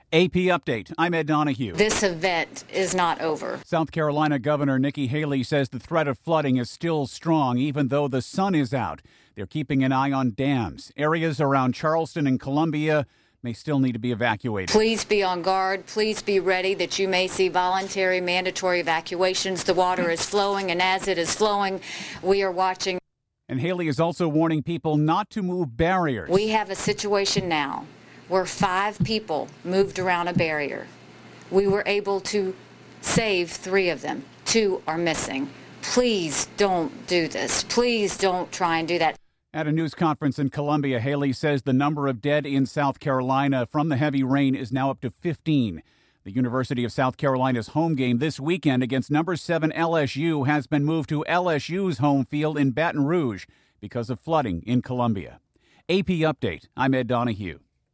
AP Update. I'm Ed Donahue. This event is not over. South Carolina Governor Nikki Haley says the threat of flooding is still strong, even though the sun is out. They're keeping an eye on dams. Areas around Charleston and Columbia may still need to be evacuated. Please be on guard. Please be ready that you may see voluntary, mandatory evacuations. The water is flowing, and as it is flowing, we are watching. And Haley is also warning people not to move barriers. We have a situation now where 5 people moved around a barrier. We were able to save 3 of them. 2 are missing. Please don't do this. Please don't try and do that. At a news conference in Columbia, Haley says the number of dead in South Carolina from the heavy rain is now up to 15. The University of South Carolina's home game this weekend against number 7 LSU has been moved to LSU's home field in Baton Rouge because of flooding in Columbia. AP Update. I'm Ed Donahue.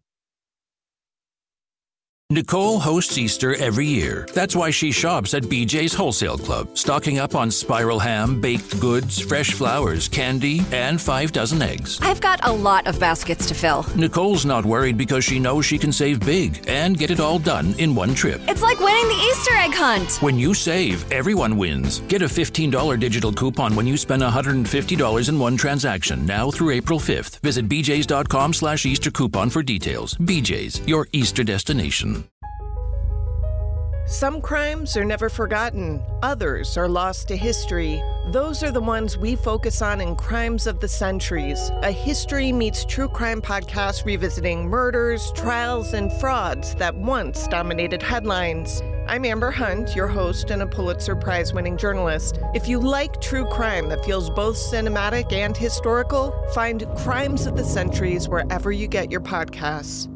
Nicole hosts Easter every year. That's why she shops at BJ's Wholesale Club, stocking up on spiral ham, baked goods, fresh flowers, candy, and 5 dozen eggs. I've got a lot of baskets to fill. Nicole's not worried because she knows she can save big and get it all done in one trip. It's like winning the Easter egg hunt. When you save, everyone wins. Get a $15 digital coupon when you spend $150 in one transaction, now through April 5th. Visit bjs.com/Easter coupon for details. BJ's, your Easter destination. Some crimes are never forgotten. Others are lost to history. Those are the ones we focus on in Crimes of the Centuries, a history meets true crime podcast revisiting murders, trials, and frauds that once dominated headlines. I'm Amber Hunt, your host and a Pulitzer Prize-winning journalist. If you like true crime that feels both cinematic and historical, find Crimes of the Centuries wherever you get your podcasts.